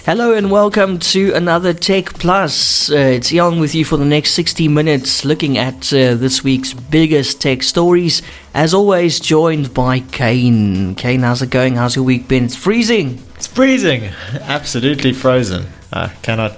Hello and welcome to another Tech Plus. It's Jan with you for the next 60 minutes looking at this week's biggest tech stories. As always, joined by Kane. Kane, how's it going? How's your week been? It's freezing. It's freezing. Absolutely frozen. I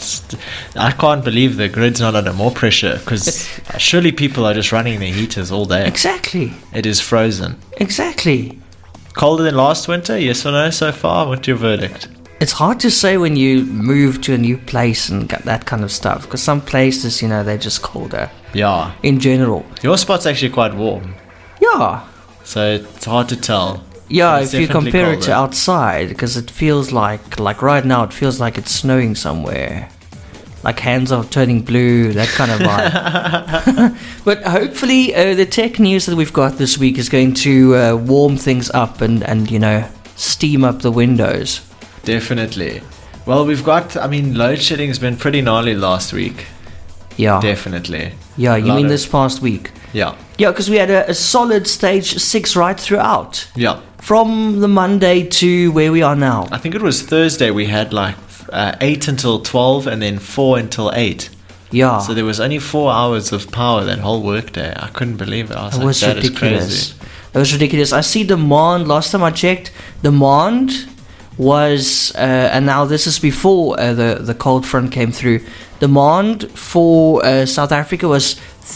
can't believe the grid's not under more pressure because surely people are just running their heaters all day. Exactly. It is frozen. Exactly. Colder than last winter? Yes or no so far? What's your verdict? It's hard to say when you move to a new place and get that kind of stuff because some places, they're just colder. Yeah. In general. Your spot's actually quite warm. Yeah. So it's hard to tell. Yeah, if you compare it to outside, because it feels like right now, it feels like it's snowing somewhere. Like hands are turning blue, that kind of vibe. But hopefully the tech news that we've got this week is going to warm things up and steam up the windows. Definitely. Well, load shedding has been pretty gnarly last week. Yeah. Definitely. Yeah, you mean this past week? Yeah. Yeah, because we had a solid stage 6 right throughout. Yeah. From the Monday to where we are now. I think it was Thursday we had 8 until 12 and then 4 until 8. Yeah. So there was only 4 hours of power that whole workday. I couldn't believe it. I was like, that ridiculous. is crazy. It was ridiculous. I see demand, last time I checked, demand was, and now this is before the cold front came through, demand for South Africa was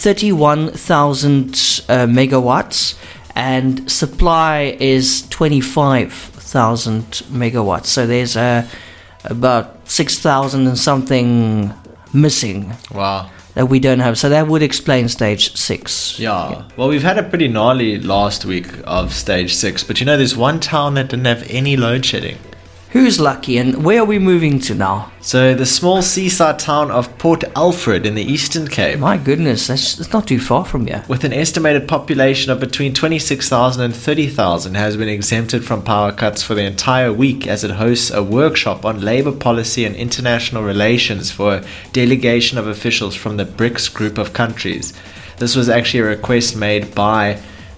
31,000 megawatts and supply is 25,000 megawatts. So there's about 6,000 and something missing. Wow. That we don't have. So that would explain stage 6. Yeah. Well, we've had a pretty gnarly last week of stage 6, but there's one town that didn't have any load shedding. Who's lucky and where are we moving to now? So the small seaside town of Port Alfred in the Eastern Cape. My goodness, that's not too far from here. With an estimated population of between 26,000 and 30,000 has been exempted from power cuts for the entire week as it hosts a workshop on labor policy and international relations for a delegation of officials from the BRICS group of countries. This was actually a request made by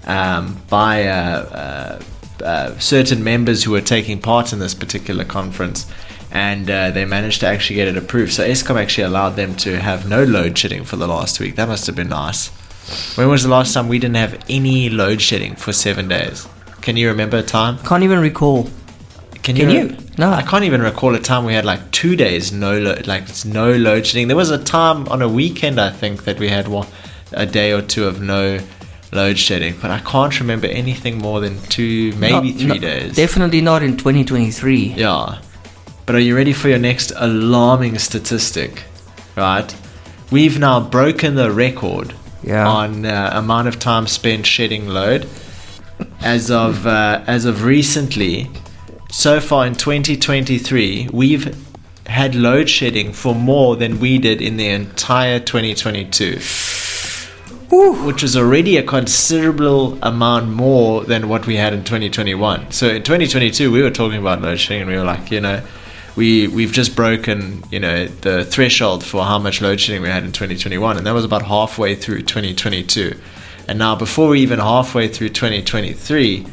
certain members who were taking part in this particular conference, and they managed to actually get it approved. So Eskom actually allowed them to have no load shedding for the last week. That must have been nice. When was the last time we didn't have any load shedding for 7 days? Can you remember a time? Can't even recall. Can you? No. I can't even recall a time we had 2 days no load shedding. There was a time on a weekend, I think, that we had a day or two of no load shedding, but I can't remember anything more than 2, maybe 3 days. Definitely not in 2023. Yeah. But are you ready for your next alarming statistic? Right? We've now broken the record on amount of time spent shedding load. As of recently, so far in 2023, we've had load shedding for more than we did in the entire 2022. Which is already a considerable amount more than what we had in 2021. So in 2022, we were talking about load shedding, and we were like, we've just broken, the threshold for how much load shedding we had in 2021, and that was about halfway through 2022. And now, before we're even halfway through 2023,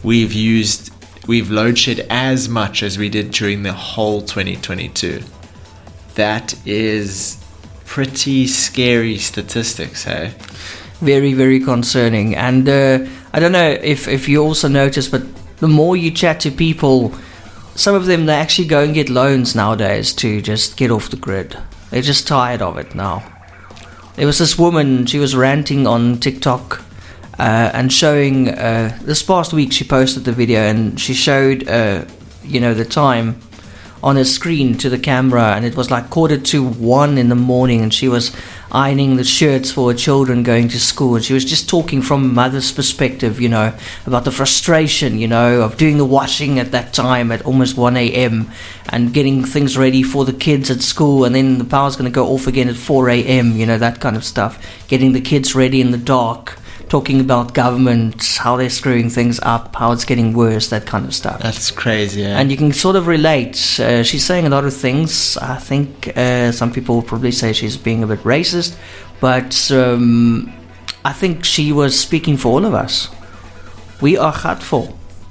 we've load shed as much as we did during the whole 2022. That is pretty scary statistics, hey? Very, very concerning. And I don't know if you also notice, but the more you chat to people, some of them, they actually go and get loans nowadays to just get off the grid. They're just tired of it now. There was this woman, she was ranting on TikTok and showing, this past week she posted the video and she showed, the time on a screen to the camera, and it was 1:45 in the morning, and she was ironing the shirts for her children going to school, and she was just talking from a mother's perspective, about the frustration, of doing the washing at that time at almost 1 a.m. and getting things ready for the kids at school, and then the power's going to go off again at 4 a.m., that kind of stuff, getting the kids ready in the dark, talking about government, how they're screwing things up, how it's getting worse, that kind of stuff. That's crazy, yeah. And you can sort of relate. She's saying a lot of things. I think some people will probably say she's being a bit racist, but I think she was speaking for all of us. We are gatvol.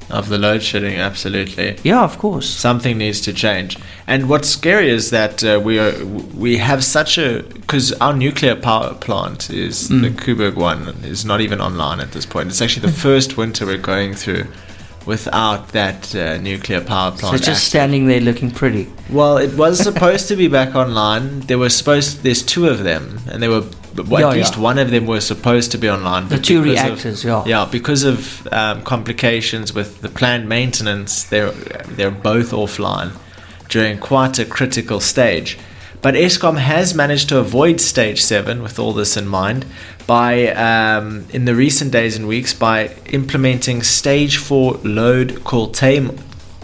of the load shedding, absolutely. Yeah, of course. Something needs to change. And what's scary is that we have such a... Because our nuclear power plant is the Koeberg one, is not even online at this point. It's actually the first winter we're going through without that nuclear power plant. So it's just standing there looking pretty. Well, it was supposed to be back online. There's two of them, and they were... at least one of them was supposed to be online. The two reactors, Yeah, because of complications with the planned maintenance, they're both offline during quite a critical stage. But Eskom has managed to avoid stage 7 with all this in mind by, in the recent days and weeks, by implementing stage 4 load curtailment,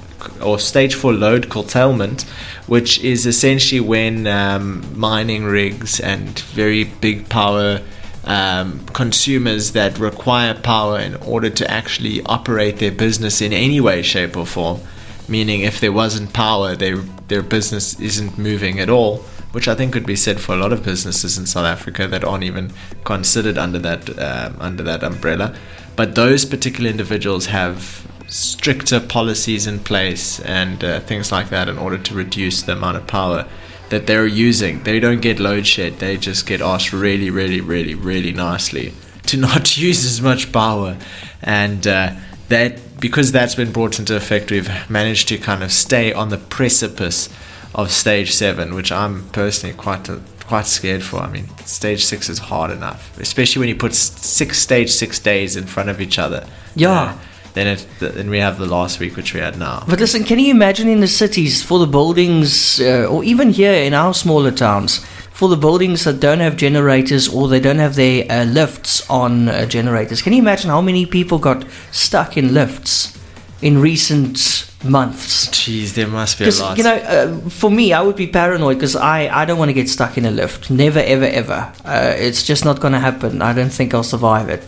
which is essentially when mining rigs and very big power consumers that require power in order to actually operate their business in any way, shape or form, meaning if there wasn't power, their business isn't moving at all, which I think could be said for a lot of businesses in South Africa that aren't even considered under that umbrella. But those particular individuals have stricter policies in place and things like that in order to reduce the amount of power that they're using. They don't get load shed, they just get asked really, really, really, really nicely to not use as much power. And that, because that's been brought into effect, we've managed to kind of stay on the precipice of stage 7, which I'm personally quite scared for. I mean, stage 6 is hard enough, especially when you put stage 6 days in front of each other. Yeah. Then we have the last week, which we had now. But listen, can you imagine in the cities, for the buildings, or even here in our smaller towns, for the buildings that don't have generators or they don't have their lifts on generators, can you imagine how many people got stuck in lifts in recent months? Jeez, there must be a lot. You know, for me, I would be paranoid because I don't want to get stuck in a lift. Never, ever, ever. It's just not going to happen. I don't think I'll survive it.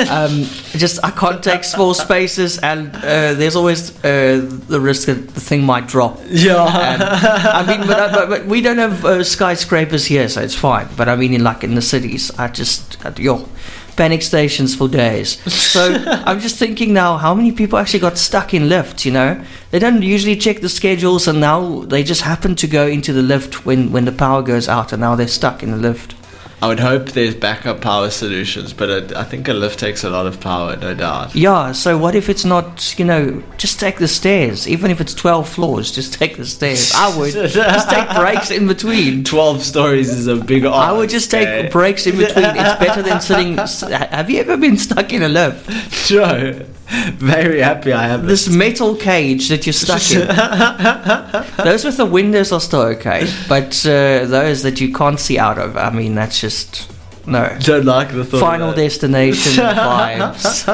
I can't take small spaces, and there's always the risk that the thing might drop. Yeah. I mean, but we don't have skyscrapers here, so it's fine. But I mean, in the cities, panic stations for days. So I'm just thinking now, how many people actually got stuck in lifts, you know? They don't usually check the schedules, and now they just happen to go into the lift when the power goes out, and now they're stuck in the lift. I would hope there's backup power solutions, but I think a lift takes a lot of power, no doubt. Yeah, so what if it's not, just take the stairs. Even if it's 12 floors, just take the stairs. I would. Just take breaks in between. 12 stories is a big ask. I would just take breaks in between. It's better than sitting... Have you ever been stuck in a lift? Sure. Very happy I have this metal cage that you're stuck in. Those with the windows are still okay, but those that you can't see out of, I mean, that's just no. Don't like the thought. Final Destination vibes.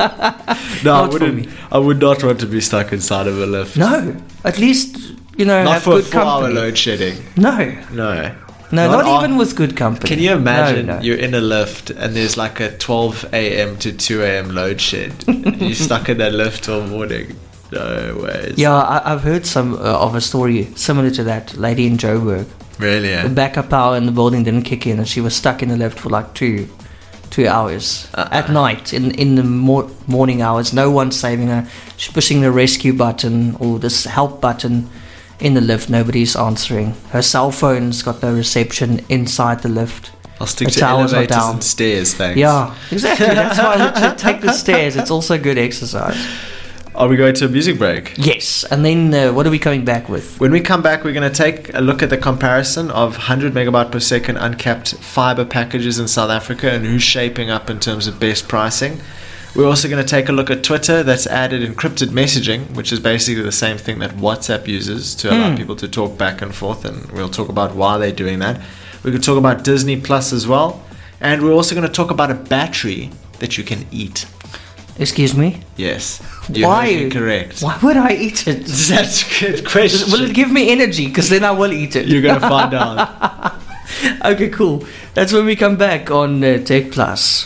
No, I would not want to be stuck inside of a lift. No, at least not have for good 4 hour company. load shedding. No, not even with good company. Can you imagine No. you're in a lift and there's like a 12 a.m. to 2 a.m. load shed? You're stuck in that lift till morning. No ways. Yeah, I've heard some of a story similar to that. Lady in Joburg. Really? Yeah. The backup power in the building didn't kick in, and she was stuck in the lift for like 2 hours at night in the morning hours. No one's saving her. She's pushing the rescue button or this help button in the lift. Nobody's answering. Her cell phone's got no reception inside the lift. I'll stick to elevators and stairs, thanks. Yeah, exactly. That's why I would take the stairs. It's also good exercise. Are we going to a music break? Yes, and then what are we coming back with? When we come back, we're going to take a look at the comparison of 100 megabyte per second uncapped fiber packages in South Africa and who's shaping up in terms of best pricing. We're also going to take a look at Twitter that's added encrypted messaging, which is basically the same thing that WhatsApp uses to allow people to talk back and forth, and we'll talk about why they're doing that. We're going to talk about Disney Plus as well, and we're also going to talk about a battery that you can eat. Excuse me? Yes. You're Why? correct. Why would I eat it? That's a good question. Will it give me energy? Because then I will eat it. You're going to find out. Okay, cool. That's when we come back on Tech Plus.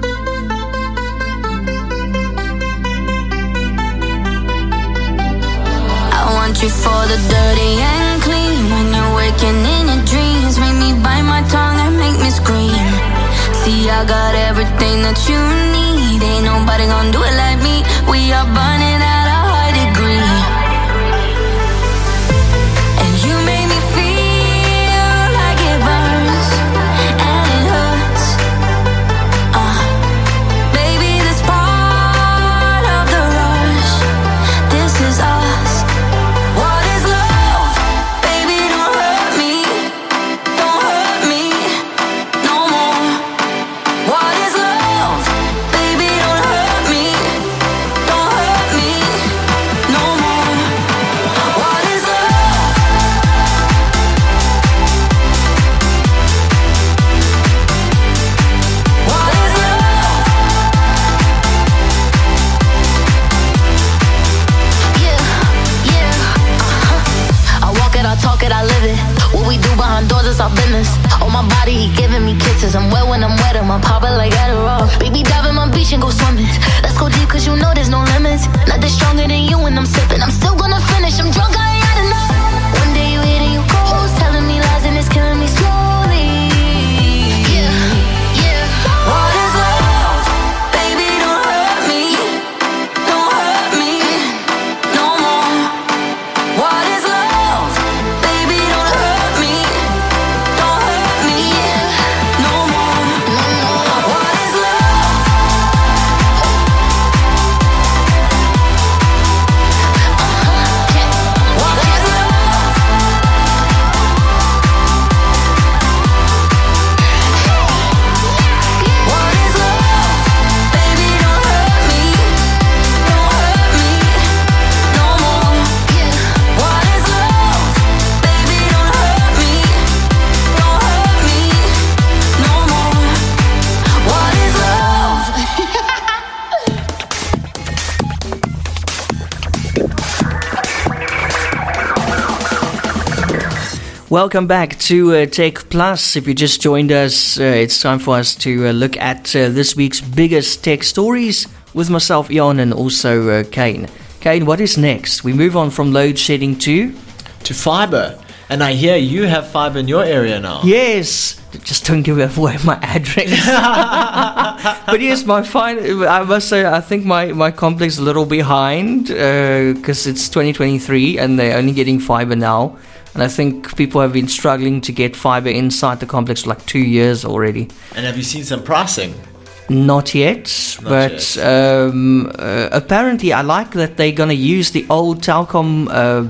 I want you for the dirty and clean. When you're waking in your dreams, make me bite my tongue and make me scream. See, I got everything that you need. Ain't nobody gonna do it like me. We are burning out I talk it, I live it. What we do behind doors is our business. On my body, he giving me kisses. I'm wet when I'm wet, I'm pop it like Adderall. Baby, dive in my beach and go swimming. Let's go deep, cause you know there's no limits. Nothing stronger than you when I'm sipping. I'm still gonna finish, I'm drunk, I ain't had enough. One day you hit and you go, telling me lies and it's killing me slowly. Yeah, yeah. What is love? Baby, don't hurt me. Don't hurt me no more. What is love? Baby, don't hurt me. Don't hurt me no more. No more. What is love? What is love? What is love? Baby, don't hurt me. Don't hurt me no more. What is love? Baby, don't hurt me. Don't hurt me no more. What is love? Welcome back to Tech Plus. If you just joined us, it's time for us to look at this week's biggest tech stories with myself, Jan, and also Kane. Kane, what is next? We move on from load shedding to fiber. And I hear you have fiber in your area now. yes. Just don't give away my address. But yes, I must say, I think my complex is a little behind because it's 2023 and they're only getting fiber now. And I think people have been struggling to get fiber inside the complex for like 2 years already. And have you seen some pricing? Not yet, but apparently I like that they're going to use the old Telkom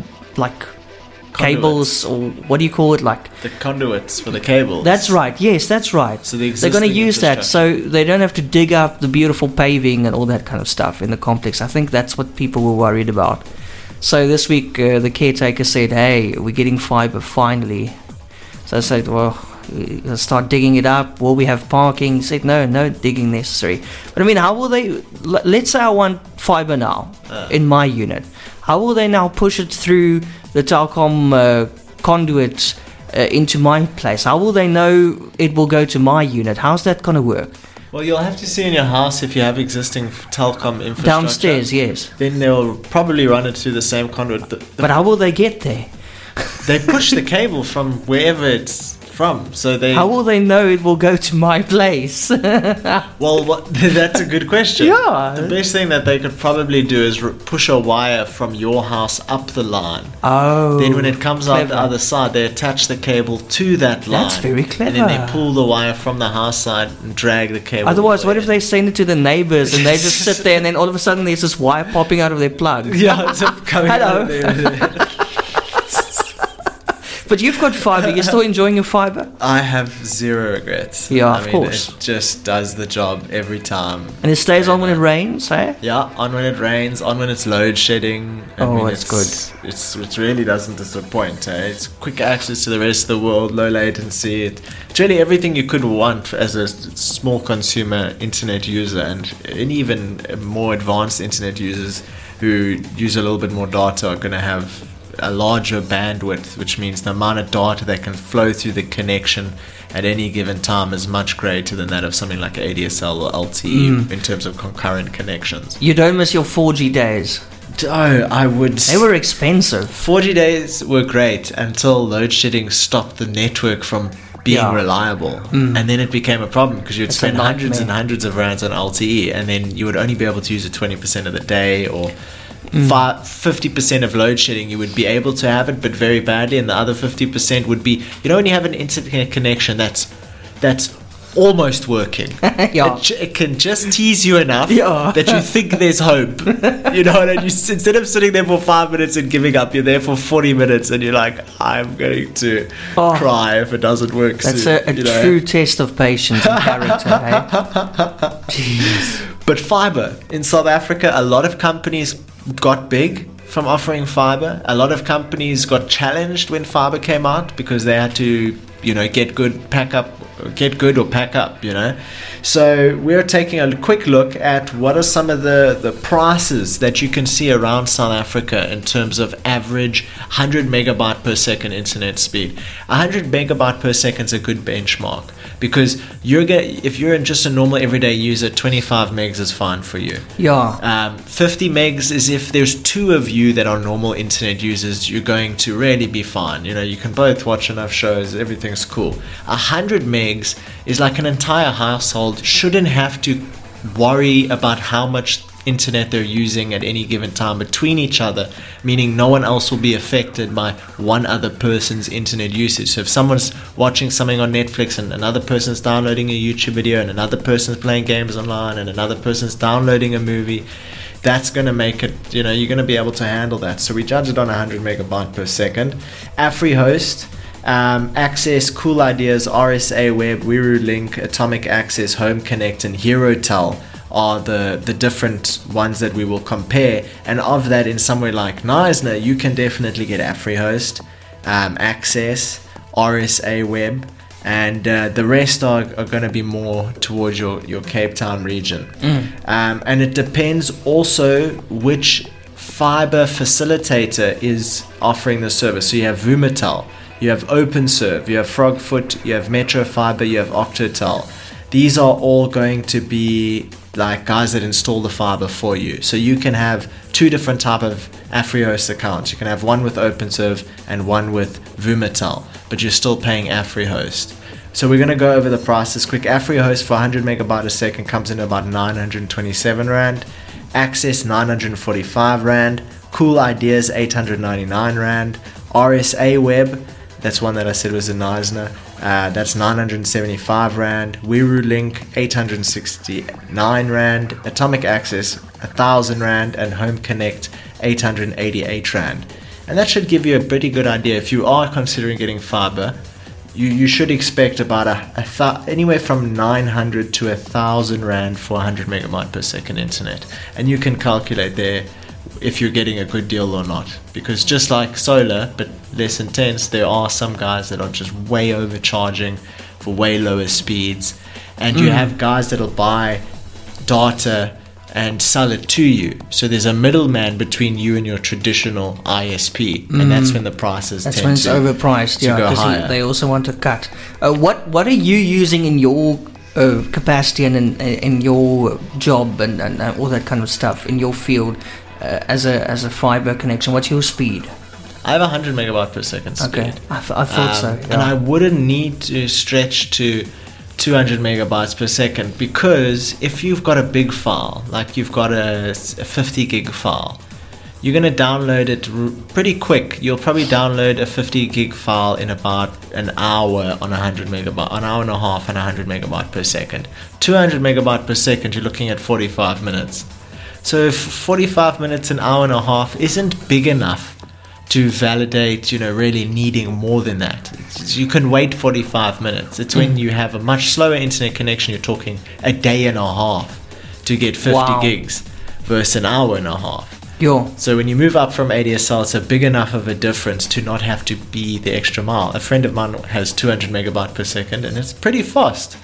cables, or what do you call it, like the conduits for the cables. That's right. Yes, that's right. So they're going to use that, so they don't have to dig up the beautiful paving and all that kind of stuff in the complex. I think that's what people were worried about. So this week the caretaker said, "Hey, we're getting fiber finally." So I said, "Well, let's start digging it up. Will we have parking?" He said, "No digging necessary." But I mean, how will they? Let's say I want fiber now in my unit. How will they now push it through the Telkom conduit into my place? How will they know it will go to my unit? How's that going to work? Well, you'll have to see in your house if you have existing Telkom infrastructure. Downstairs, yes. Then they'll probably run it through the same conduit. But how will they get there? They push the cable from wherever it's from. So they. How will they know it will go to my place? Well, that's a good question. Yeah. The best thing that they could probably do is push a wire from your house up the line. Oh. Then when it comes out the other side, they attach the cable to that line. That's very clever. And then they pull the wire from the house side and drag the cable. Otherwise, what if they send it to the neighbors and they just sit there and then all of a sudden there's this wire popping out of their plug? Yeah, it's coming out of there. But you've got fiber. You're still enjoying your fiber? I have zero regrets. Yeah, of course. It just does the job every time. And it stays on when it rains, eh? Yeah, on when it rains, on when it's load shedding. It's good. It really doesn't disappoint. It's quick access to the rest of the world, low latency. It's really everything you could want as a small consumer internet user, and even more advanced internet users who use a little bit more data are going to have a larger bandwidth, which means the amount of data that can flow through the connection at any given time is much greater than that of something like ADSL or LTE in terms of concurrent connections. You don't miss your 4G days? Oh, I would. They were expensive. 4G days were great until load shedding stopped the network from being reliable, and then it became a problem because you'd spend hundreds and hundreds of rands on LTE, and then you would only be able to use it 20% of the day, or 50% of load shedding you would be able to have it, but very badly, and the other 50% would be you'd only have an internet connection that's almost working. It can just tease you enough that you think there's hope. You know, and instead of sitting there for 5 minutes and giving up, you're there for 40 minutes and you're like, I'm going to cry if it doesn't work. That's a true test of patience and character. Jeez. But fiber in South Africa, a lot of companies got big from offering fiber. A lot of companies got challenged when fiber came out because they had to, get good backup get good or pack up, you know. So we're taking a quick look at what are some of the prices that you can see around South Africa in terms of average 100 megabyte per second internet speed. 100 megabyte per second is a good benchmark, because if you're just a normal everyday user, 25 megs is fine for you. Yeah. 50 megs is if there's two of you that are normal internet users, you're going to really be fine. You know, you can both watch enough shows, everything's cool. 100 megs is like an entire household shouldn't have to worry about how much internet they're using at any given time between each other, meaning no one else will be affected by one other person's internet usage. So if someone's watching something on Netflix and another person's downloading a YouTube video and another person's playing games online and another person's downloading a movie, that's going to make it, you know, you're going to be able to handle that. So we judge it on 100 megabyte per second. AfriHost, Access, Cool Ideas, RSA Web, WiruLink, Atomic Access, Home Connect, and HeroTel are the different ones that we will compare. And of that, in somewhere like Knysna, you can definitely get AfriHost, Access, RSA Web, and the rest are going to be more towards your Cape Town region. And it depends also which fiber facilitator is offering the service. So you have Vumatel, you have OpenServe, you have Frogfoot, you have Metro Fiber, you have Octotel. These are all going to be like guys that install the fiber for you. So you can have two different type of AfriHost accounts. You can have one with OpenServe and one with Vumatel, but you're still paying AfriHost. So we're going to go over the prices quick. AfriHost for 100 megabyte a second comes in about 927 Rand. Access 945 Rand. Cool Ideas 899 Rand. RSA Web, that's one that I said was in Knysna, that's 975 Rand. WiruLink 869 Rand. Atomic Access 1000 Rand. And Home Connect 888 Rand. And that should give you a pretty good idea. If you are considering getting fiber, you should expect about anywhere from 900 to 1,000 Rand for 100 megabyte per second internet. And you can calculate there if you're getting a good deal or not, because just like solar but less intense, there are some guys that are just way overcharging for way lower speeds, and you have guys that'll buy data and sell it to you. So there's a middleman between you and your traditional ISP, and that's when the prices that's tend when it's to overpriced. Yeah, go because higher. they also want to cut. What are you using in your capacity and in your job and all that kind of stuff in your field? As a fiber connection, what's your speed? I have 100 megabyte per second speed. Okay, I thought so. Yeah. And I wouldn't need to stretch to 200 megabytes per second, because if you've got a big file, like you've got a 50 gig file, you're going to download it pretty quick. You'll probably download a 50 gig file in about an hour on 100 megabyte, an hour and a half on 100 megabyte per second. 200 megabyte per second, you're looking at 45 minutes. So if 45 minutes, an hour and a half isn't big enough to validate, really needing more than that. You can wait 45 minutes. It's when you have a much slower internet connection, you're talking a day and a half to get 50 gigs versus an hour and a half. So when you move up from ADSL, it's a big enough of a difference to not have to be the extra mile. A friend of mine has 200 megabyte per second, and it's pretty fast.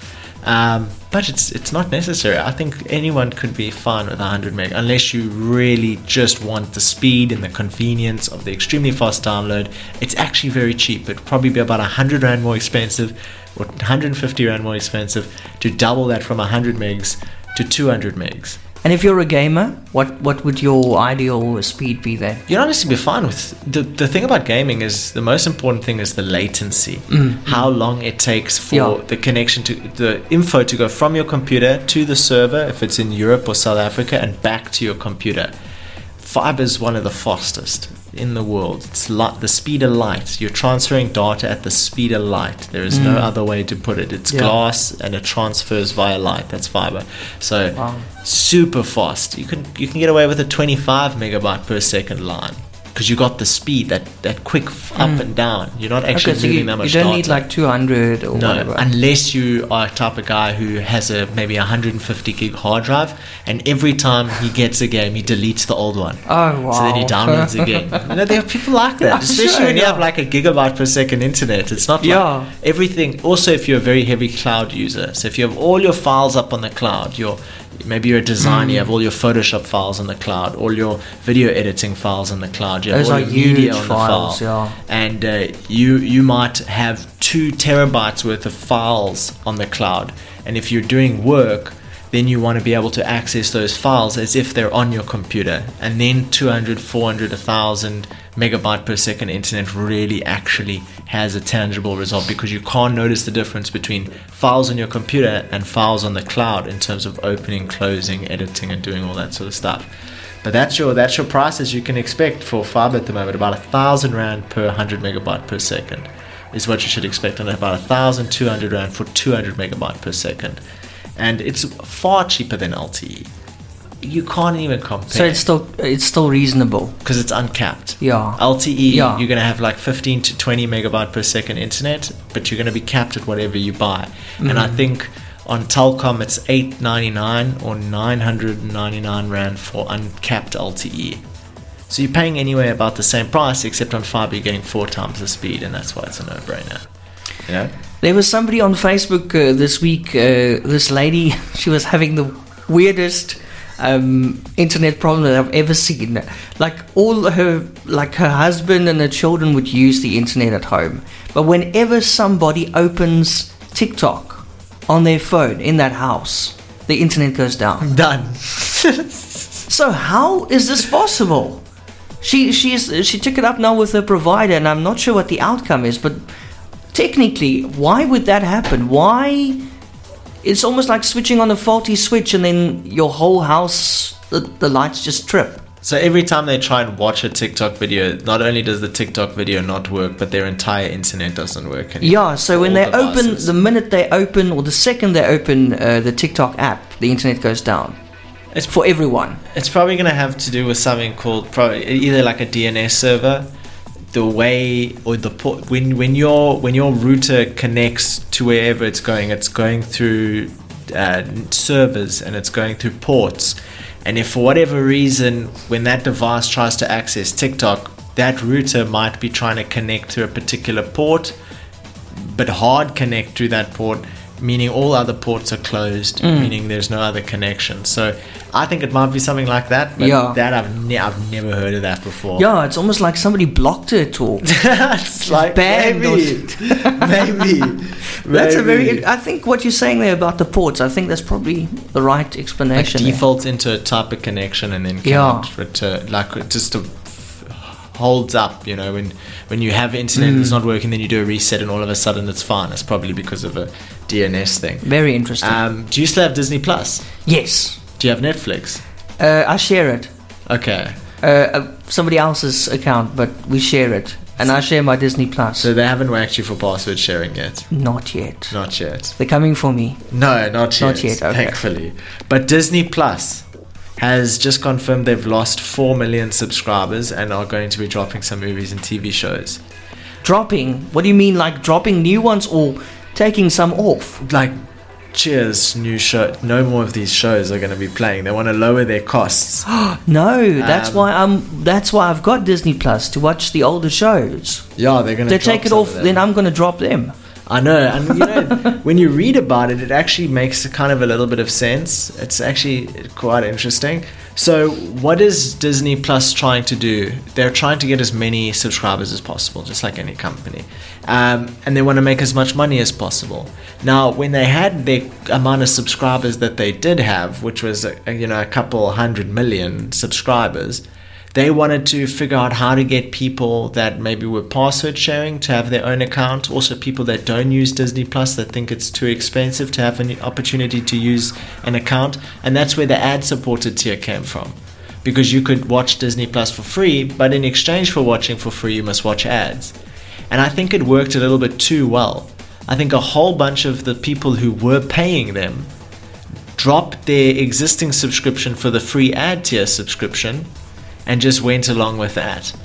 But it's not necessary. I think anyone could be fine with 100 meg, unless you really just want the speed and the convenience of the extremely fast download. It's actually very cheap. It'd probably be about 100 Rand more expensive, or 150 Rand more expensive to double that from 100 megs to 200 megs. And if you're a gamer, what would your ideal speed be there? You'd honestly be fine with the thing about gaming is the most important thing is the latency. How long it takes for the connection to the info to go from your computer to the server, if it's in Europe or South Africa, and back to your computer. Fiber is one of the fastest in the world. It's the speed of light. You're transferring data at the speed of light. There is no other way to put it. It's glass and it transfers via light. That's fiber. So super fast. You can get away with a 25 megabyte per second line because you got the speed, that quick up and down. You're not actually moving that much. You don't data. need like 200 or whatever. Unless you are a type of guy who has maybe 150 gig hard drive, and every time he gets a game, he deletes the old one. Oh wow! So then he downloads again. There are people like that, especially when you have like a gigabyte per second internet. It's not like everything. Also, if you're a very heavy cloud user, so if you have all your files up on the cloud, maybe you're a designer, you have all your Photoshop files on the cloud, all your video editing files on the cloud, you have those all are your media huge on files, the file, and you might have 2 terabytes worth of files on the cloud, and if you're doing work, then you want to be able to access those files as if they're on your computer, and then 200, 400, 1,000 megabyte per second internet really actually has a tangible result, because you can't notice the difference between files on your computer and files on the cloud in terms of opening, closing, editing, and doing all that sort of stuff. But that's your prices you can expect for fiber at the moment. About 1,000 rand per 100 megabyte per second is what you should expect, and about 1,200 rand for 200 megabyte per second. And it's far cheaper than LTE. You can't even compare. So it's still reasonable because it's uncapped. Yeah. LTE, you're going to have like 15 to 20 megabyte per second internet, but you're going to be capped at whatever you buy. And I think on Telkom it's 899 or 999 rand for uncapped LTE. So you're paying anywhere about the same price, except on fiber you're getting 4 times the speed, and that's why it's a no-brainer. You know? There was somebody on Facebook this week, this lady, she was having the weirdest internet problem that I've ever seen. Like her husband and her children would use the internet at home, but whenever somebody opens TikTok on their phone in that house, the internet goes down. Done. So how is this possible? She took it up now with her provider, and I'm not sure what the outcome is, but technically, why would that happen? Why? It's almost like switching on a faulty switch and then your whole house, the lights just trip. So every time they try and watch a TikTok video, not only does the TikTok video not work, but their entire internet doesn't work anymore. Yeah, so when they open, the minute they open, or the second they open the TikTok app, the internet goes down. It's for everyone. It's probably going to have to do with something called either like a DNS server. The way or the port, when your router connects to wherever it's going through servers, and it's going through ports, and if for whatever reason when that device tries to access TikTok, that router might be trying to connect to a particular port but hard connect through that port, meaning all other ports are closed, meaning there's no other connection. So I think it might be something like that, but that I've never heard of that before. Yeah, it's almost like somebody blocked her talk. It's like maybe. That's a very. I think what you're saying there about the ports, I think that's probably the right explanation. Like defaults into a type of connection and then cannot return. Like it just holds up, you know, when you have internet that's not working, then you do a reset and all of a sudden it's fine. It's probably because of a DNS thing. Very interesting. Do you still have Disney Plus? Yes. Do you have Netflix? I share it. Okay. Somebody else's account, but we share it. And I share my Disney Plus. So they haven't whacked you for password sharing yet? Not yet. Not yet. They're coming for me. No, not yet. Not yet, okay. Thankfully. But Disney Plus has just confirmed they've lost 4 million subscribers and are going to be dropping some movies and TV shows. Dropping? What do you mean, like dropping new ones or taking some off? Like, Cheers, new show. No more of these shows are going to be playing. They want to lower their costs. No, that's why I've got Disney Plus to watch the older shows. Yeah, they're going to. They take it off, then I'm going to drop them. I know, and you know, when you read about it, it actually makes kind of a little bit of sense. It's actually quite interesting. So, what is Disney Plus trying to do? They're trying to get as many subscribers as possible, just like any company, and they want to make as much money as possible. Now, when they had the amount of subscribers that they did have, which was a couple 100 million subscribers, they wanted to figure out how to get people that maybe were password sharing to have their own account. Also, people that don't use Disney Plus that think it's too expensive to have an opportunity to use an account. And that's where the ad-supported tier came from. Because you could watch Disney Plus for free, but in exchange for watching for free, you must watch ads. And I think it worked a little bit too well. I think a whole bunch of the people who were paying them dropped their existing subscription for the free ad tier subscription and just went along with that,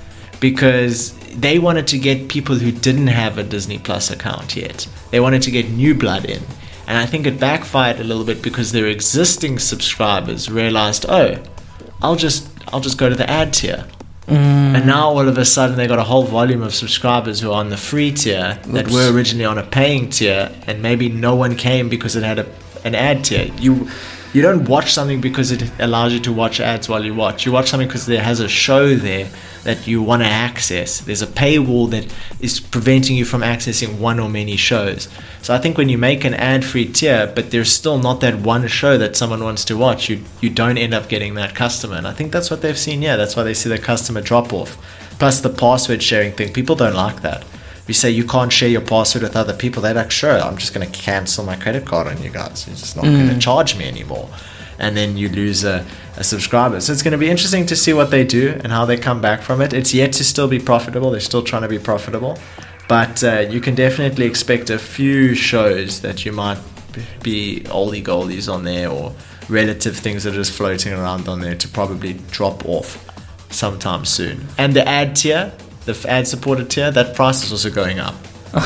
because they wanted to get people who didn't have a Disney Plus account yet. They wanted to get new blood in. And I think it backfired a little bit because their existing subscribers realized, oh, I'll just go to the ad tier. And now all of a sudden they got a whole volume of subscribers who are on the free tier that were originally on a paying tier, and maybe no one came because it had an ad tier. You don't watch something because it allows you to watch ads while you watch. You watch something because there has a show there that you want to access. There's a paywall that is preventing you from accessing one or many shows. So I think when you make an ad-free tier, but there's still not that one show that someone wants to watch, you don't end up getting that customer. And I think that's what they've seen here. That's why they see the customer drop off. Plus the password sharing thing. People don't like that. If you say you can't share your password with other people, they're like, sure, I'm just going to cancel my credit card on you guys. You're just not going to charge me anymore. And then you lose a subscriber. So it's going to be interesting to see what they do and how they come back from it. It's yet to still be profitable. They're still trying to be profitable. But you can definitely expect a few shows that you might be oldie goldies on there, or relative things that are just floating around on there, to probably drop off sometime soon. And the ad tier, the ad-supported tier, that price is also going up.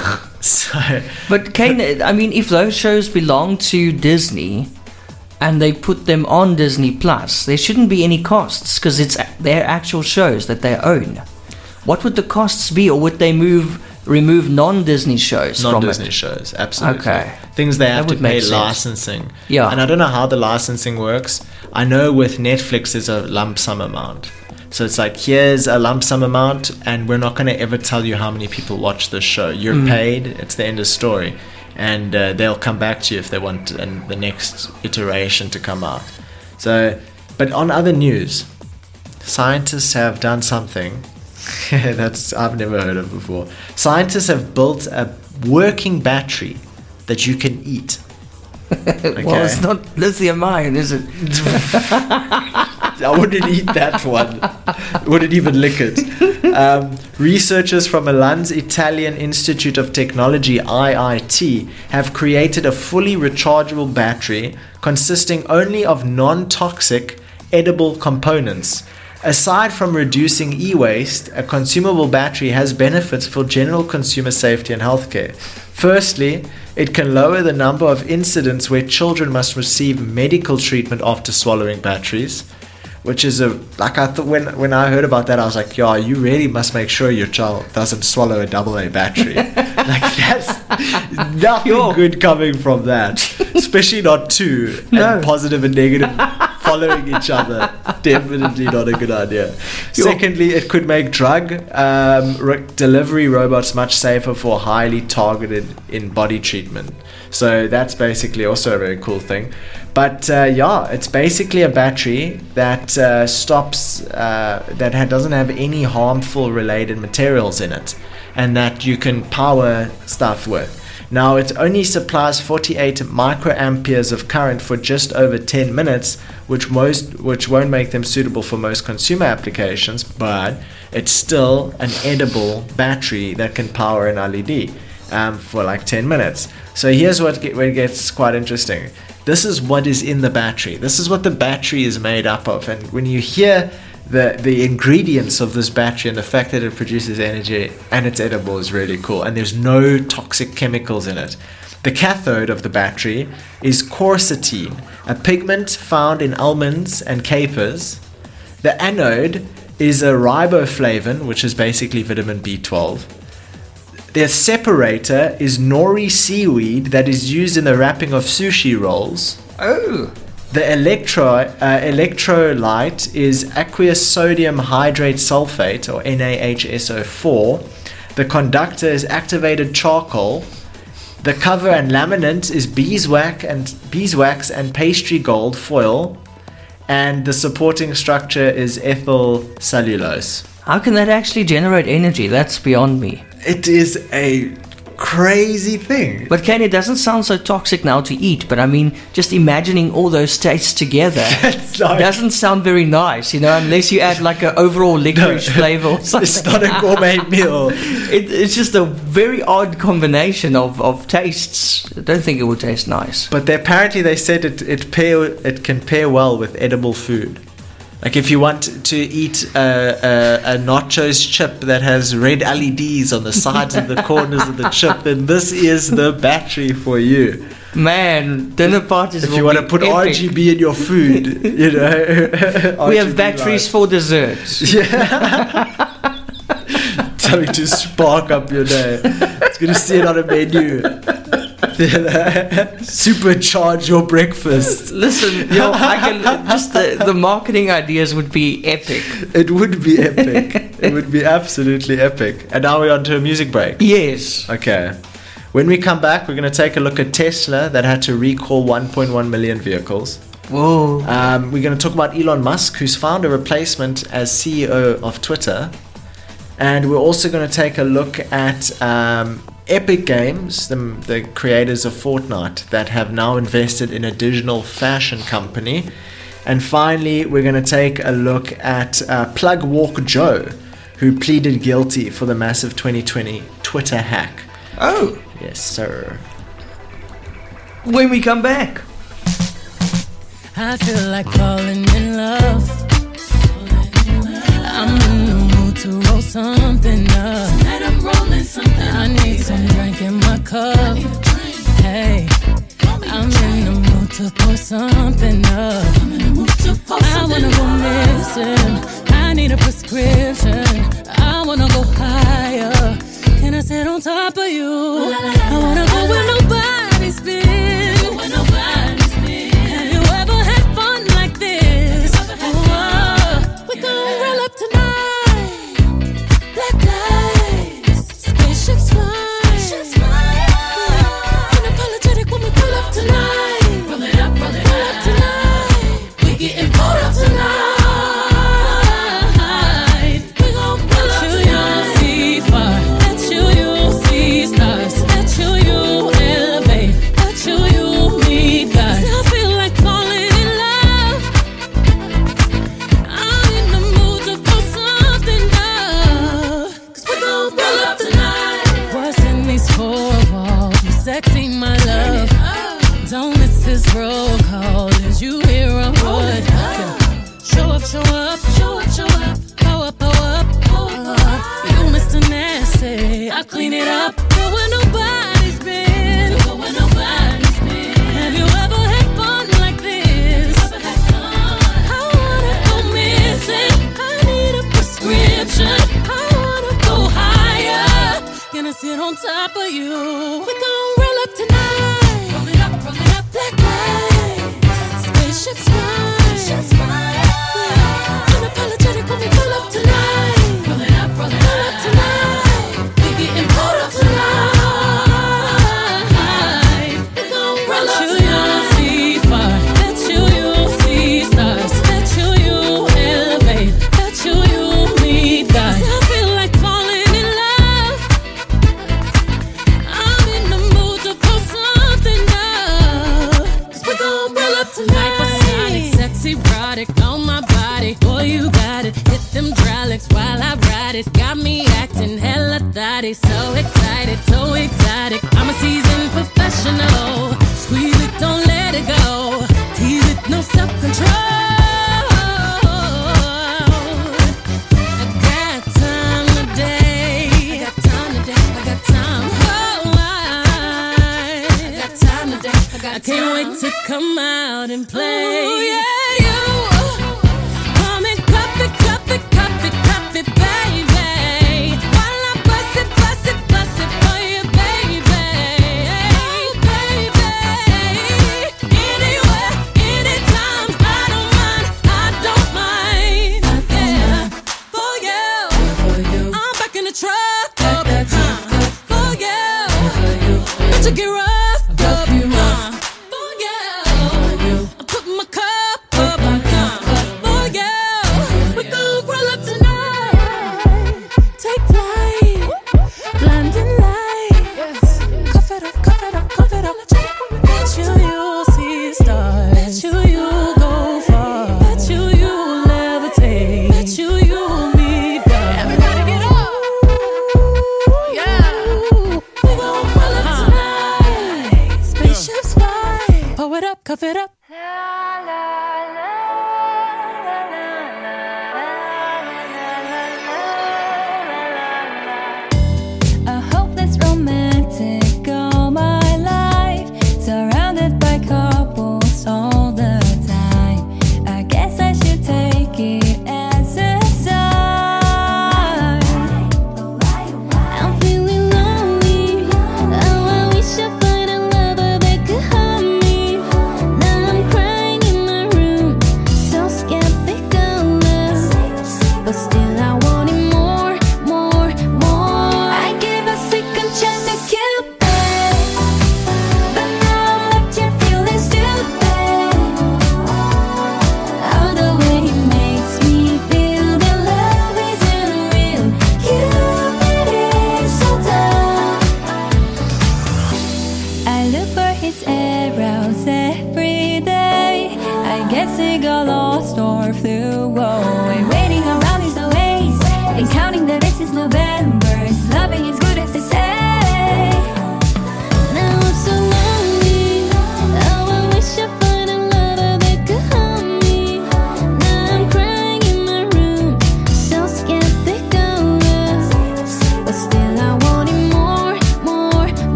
But Kane, I mean, if those shows belong to Disney and they put them on Disney Plus, there shouldn't be any costs because it's their actual shows that they own. What would the costs be, or would they remove non-Disney shows from it? Non-Disney shows, absolutely. Okay. Things they have to pay licensing. Yeah. And I don't know how the licensing works. I know with Netflix there's a lump sum amount. So it's like, here's a lump sum amount, and we're not going to ever tell you how many people watch this show. You're paid, it's the end of story. And they'll come back to you if they want the next iteration to come out. So, but on other news, scientists have done something that's I've never heard of before. Scientists have built a working battery that you can eat. Okay. Well, it's not lithium ion, is it? I wouldn't eat that one. Wouldn't even lick it. Researchers from Milan's Italian Institute of Technology, IIT, have created a fully rechargeable battery consisting only of non-toxic edible components. Aside from reducing e-waste, a consumable battery has benefits for general consumer safety and healthcare. Firstly, it can lower the number of incidents where children must receive medical treatment after swallowing batteries, which is I thought when I heard about that, I was like, yeah, you really must make sure your child doesn't swallow a AA battery. Like, that's nothing good coming from that, especially not two, and positive and negative following each other. Definitely not a good idea. Secondly, it could make drug delivery robots much safer for highly targeted in-body treatment. So that's basically also a very cool thing. But it's basically a battery that doesn't have any harmful related materials in it, and that you can power stuff with. Now, it only supplies 48 microamperes of current for just over 10 minutes, which won't make them suitable for most consumer applications, but it's still an edible battery that can power an LED for like 10 minutes. So here's where it gets quite interesting. This is what is in the battery. This is what the battery is made up of. And when you hear the ingredients of this battery and the fact that it produces energy and it's edible is really cool. And there's no toxic chemicals in it. The cathode of the battery is quercetin, a pigment found in almonds and capers. The anode is a riboflavin, which is basically vitamin B12. The separator is nori seaweed that is used in the wrapping of sushi rolls. Oh. The electrolyte is aqueous sodium hydrate sulfate, or NaHSO4. The conductor is activated charcoal. The cover and laminate is beeswax and pastry gold foil. And the supporting structure is ethyl cellulose. How can that actually generate energy? That's beyond me. It is a crazy thing. But Kane, it doesn't sound so toxic now to eat, but I mean, just imagining all those tastes together doesn't sound very nice, unless you add like an overall licorice flavor or something. It's not a gourmet meal. It's just a very odd combination of tastes. I don't think it would taste nice. But apparently they said it can pair well with edible food. Like if you want to eat a nachos chip that has red LEDs on the sides and the corners of the chip, then this is the battery for you. Man, dinner parties. If you want to put epic. RGB in your food, you know. We have batteries for desserts. Yeah. Something to spark up your day. It's going to see it on a menu. Supercharge your breakfast. Listen, I can just the marketing ideas would be epic. It would be epic. It would be absolutely epic. And now we're on to a music break. Yes. Okay. When we come back, we're going to take a look at Tesla that had to recall 1.1 million vehicles. Whoa. We're going to talk about Elon Musk, who's found a replacement as CEO of Twitter. And we're also going to take a look at Epic Games, the creators of Fortnite, that have now invested in a digital fashion company. And finally, we're going to take a look at Plug Walk Joe, who pleaded guilty for the massive 2020 Twitter hack. Oh. Yes, sir. When we come back. I feel like falling in love. I'm in the mood to roll something up. Tonight I'm rolling something. I need some drink in my cup. Hey, I'm in the mood to pour something up. I wanna go missing. I need a prescription. I wanna go higher. Can I sit on top of you? I wanna go where nobody's been. Have you ever had fun like this? We gon' roll up tonight. Black lights, spaceships fly. Unapologetic when we pull up tonight. Roll it up tonight. We getting pulled up tonight. We gon' pull up tonight. See fire, let you see stars, let you elevate, let you meet God. I feel like falling in love. I'm in the mood to pull something up. 'Cause we gon' pull up tonight. What's in these four walls? You sexy, my love. Don't miss this roll call. Did you hear a word? Show up, show up, show up, show up. Pow up, pow up, pow up. You Mr. Nasty, I clean it up. Go where nobody's been. Go where nobody's been. Have you ever had fun like this? I wanna go missing. I need a prescription. I wanna go higher. Gonna sit on top of you. We gon' roll up tonight. Roll it up, black lights. Spaceships fly. Unapologetic when we pull up tonight. Roll it up tonight. We getting pulled up tonight. We gon' roll up tonight. See fire, let you see stars, let you elevate, let you meet God. I feel like falling in love. I'm in the mood to pull something up. 'Cause we gon' roll up tonight. Sexy, erotic on my body. Boy, you got it. Hit them hydraulics while I ride it. Got me acting hella thotty. So excited, so exotic. I'm a seasoned professional. Squeeze it, don't let it go. Tease it, no self-control. I got time today. I got time. Oh, I got time today. I can't wait to come out and play. Ooh, yeah, you. Come and cup it, baby. While I bust it for you, baby. Oh, baby. Anywhere, anytime, I don't mind. Yeah, for you. I'm back in the truck. For you. Let you get rough. For you. I put my cup up.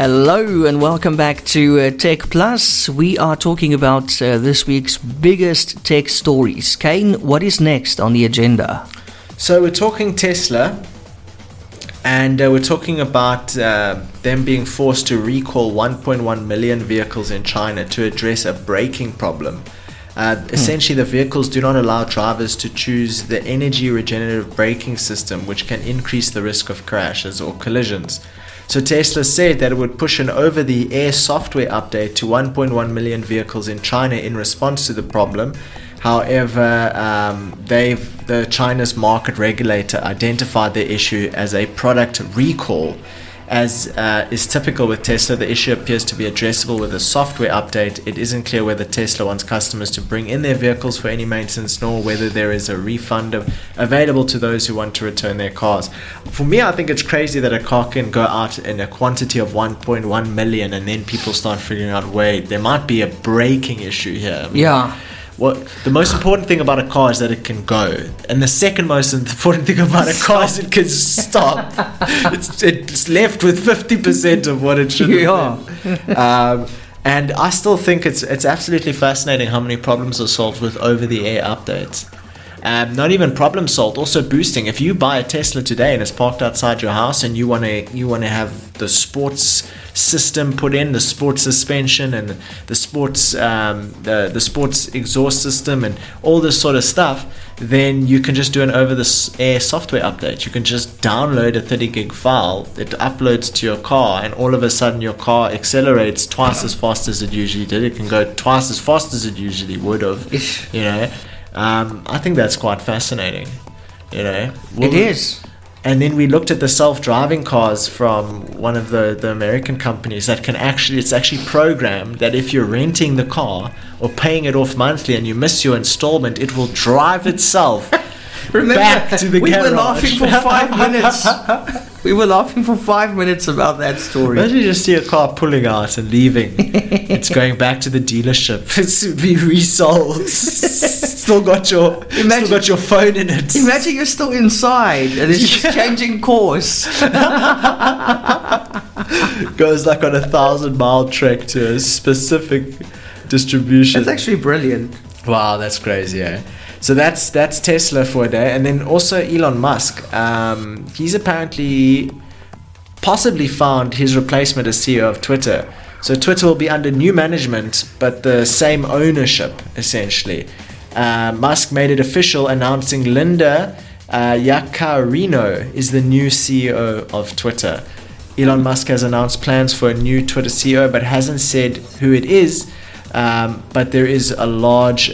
Hello and welcome back to Tech Plus. We are talking about this week's biggest tech stories. Kane, what is next on the agenda? So we're talking Tesla, and we're talking about them being forced to recall 1.1 million vehicles in China to address a braking problem. Essentially, the vehicles do not allow drivers to choose the energy regenerative braking system, which can increase the risk of crashes or collisions. So Tesla said that it would push an over-the-air software update to 1.1 million vehicles in China in response to the problem. However, the China's market regulator identified the issue as a product recall. As is typical with Tesla, the issue appears to be addressable with a software update. It isn't clear whether Tesla wants customers to bring in their vehicles for any maintenance, nor whether there is a refund available to those who want to return their cars. For me, I think it's crazy that a car can go out in a quantity of 1.1 million and then people start figuring out, wait, there might be a braking issue here. Yeah. What the most important thing about a car is that it can go, and the second most important thing about a car is it can stop. It's left with 50% of what it should have been. And I still think it's absolutely fascinating how many problems are solved with over-the-air updates. Not even problem solved, also boosting. If you buy a Tesla today and it's parked outside your house, and you want to have the sports system put in, the sports suspension and the sports exhaust system and all this sort of stuff, then you can just do an over-the-air software update. You can just download a 30 gig file, it uploads to your car, and all of a sudden your car accelerates twice as fast as it usually did. It can go twice as fast as it usually would have, you know. I think that's quite fascinating, you know. It is. And then we looked at the self-driving cars from one of the American companies that it's actually programmed that if you're renting the car or paying it off monthly and you miss your installment, it will drive itself back to the garage. We were laughing for 5 minutes. We were laughing for 5 minutes about that story. Imagine you just see a car pulling out and leaving. It's going back to the dealership. It's to be resold. Still got your phone in it. Imagine you're still inside and it's just changing course. Goes like on a 1,000-mile trek to a specific distribution. That's actually brilliant. Wow, that's crazy, eh? So that's Tesla for a day. And then also Elon Musk. He's apparently possibly found his replacement as CEO of Twitter. So Twitter will be under new management, but the same ownership, essentially. Musk made it official, announcing Linda Yaccarino is the new CEO of Twitter. Elon Musk has announced plans for a new Twitter CEO, but hasn't said who it is. But there was a large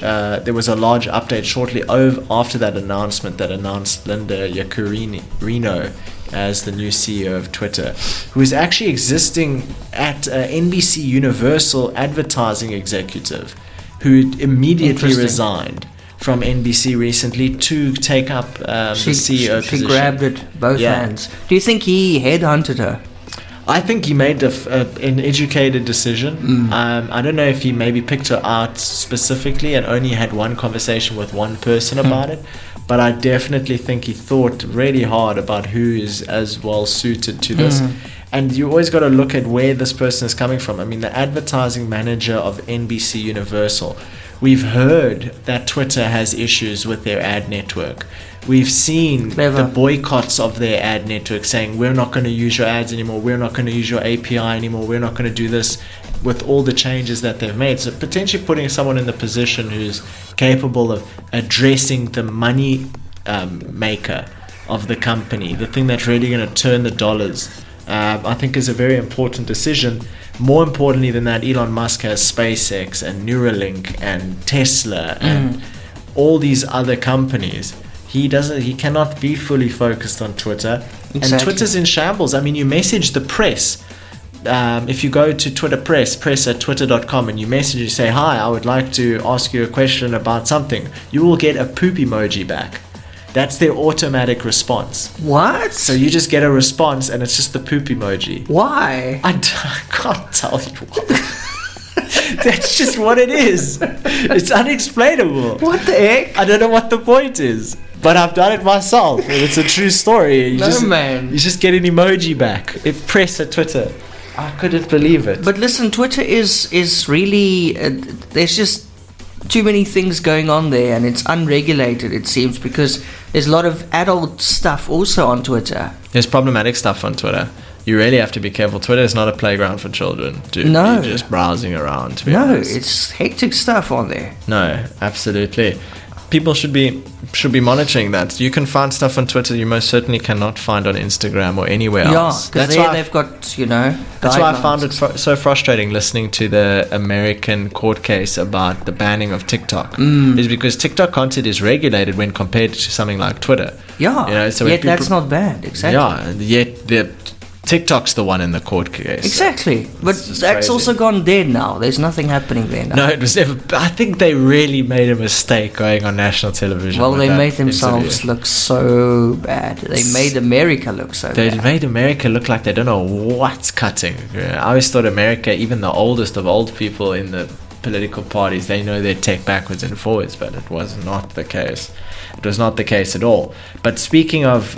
update shortly after that announcement that announced Linda Yaccarino as the new CEO of Twitter, who is actually existing at NBC Universal advertising executive, who immediately resigned from NBC recently to take up the CEO position. She grabbed it both hands. Do you think he headhunted her? I think he made an educated decision. I don't know if he maybe picked her out specifically and only had one conversation with one person about it, but I definitely think he thought really hard about who is as well suited to this. And you always got to look at where this person is coming from. I mean, the advertising manager of NBC Universal. We've heard that Twitter has issues with their ad network. We've seen the boycotts of their ad network saying, we're not going to use your ads anymore, we're not going to use your API anymore, we're not going to do this, with all the changes that they've made. So potentially putting someone in the position who's capable of addressing the money maker of the company, the thing that's really going to turn the dollars, I think is a very important decision. More importantly than that, Elon Musk has SpaceX and Neuralink and Tesla and all these other companies. He cannot be fully focused on Twitter. Exactly. And Twitter's in shambles. I mean, you message the press. If you go to Twitter press at twitter.com, and you message, you say, hi, I would like to ask you a question about something, you will get a poop emoji back. That's their automatic response. What? So you just get a response and it's just the poop emoji. Why? I can't tell you why. That's just what it is. It's unexplainable. What the heck? I don't know what the point is. But I've done it myself. It's a true story. You just get an emoji back. Press at Twitter. I couldn't believe it. But listen, Twitter is really there's just too many things going on there, and it's unregulated, it seems, because there's a lot of adult stuff also on Twitter. There's problematic stuff on Twitter. You really have to be careful. Twitter is not a playground for children to be just browsing around, to be honest. It's hectic stuff on there. No, absolutely. People should be monitoring that. You can find stuff on Twitter you most certainly cannot find on Instagram or anywhere else. Yeah, because they've got, That's why I found it so frustrating listening to the American court case about the banning of TikTok. Is because TikTok content is regulated when compared to something like Twitter. Yeah, so yet that's not bad, exactly. Yeah, yet TikTok's the one in the court case. Exactly. But that's crazy. Also gone dead now. There's nothing happening there now. No, it was never. I think they really made a mistake going on national television. Well, they made themselves look so bad. They made America look so bad. They made America look like they don't know what's cutting. I always thought America, even the oldest of old people in the political parties, they know their tech backwards and forwards, but it was not the case. It was not the case at all. But speaking of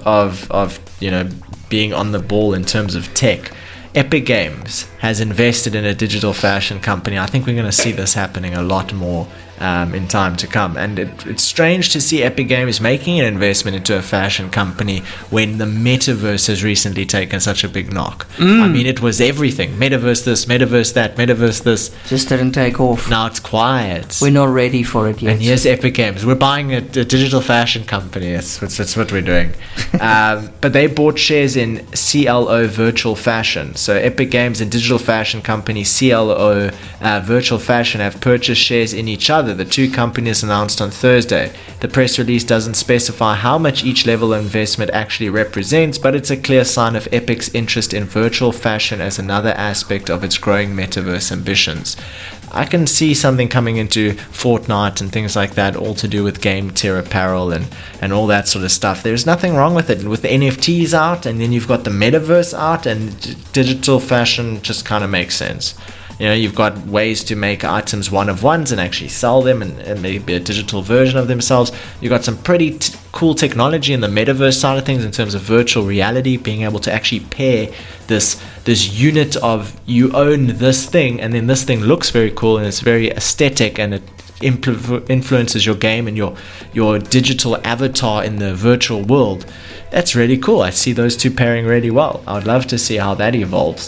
being on the ball in terms of tech, Epic Games has invested in a digital fashion company. I think we're going to see this happening a lot more in time to come. And it's strange to see Epic Games making an investment into a fashion company when the metaverse has recently taken such a big knock. I mean, it was everything. Metaverse this, metaverse that, metaverse this. Just didn't take off. Now it's quiet. We're not ready for it yet. And here's Epic Games. We're buying a digital fashion company. That's what we're doing. But they bought shares in CLO Virtual Fashion. So Epic Games and digital fashion company CLO Virtual Fashion have purchased shares in each other. The two companies announced on Thursday. The press release doesn't specify how much each level of investment actually represents, but it's a clear sign of Epic's interest in virtual fashion as another aspect of its growing metaverse ambitions. I can see something coming into Fortnite and things like that, all to do with game tier apparel and all that sort of stuff. There's nothing wrong with it. With the NFTs out, and then you've got the metaverse out, and digital fashion just kind of makes sense. You've got ways to make items one-of-ones and actually sell them and maybe a digital version of themselves. You've got some pretty cool technology in the metaverse side of things in terms of virtual reality, being able to actually pair this unit of you own this thing, and then this thing looks very cool and it's very aesthetic, and it influences your game and your digital avatar in the virtual world. That's really cool. I see those two pairing really well. I would love to see how that evolves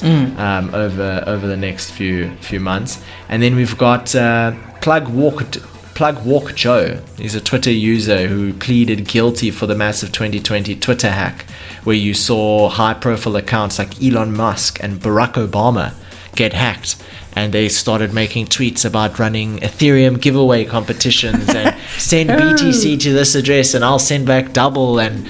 over the next few months. And then we've got Plug Walk Joe. He's a Twitter user who pleaded guilty for the massive 2020 Twitter hack, where you saw high-profile accounts like Elon Musk and Barack Obama get hacked. And they started making tweets about running Ethereum giveaway competitions and send BTC to this address and I'll send back double, and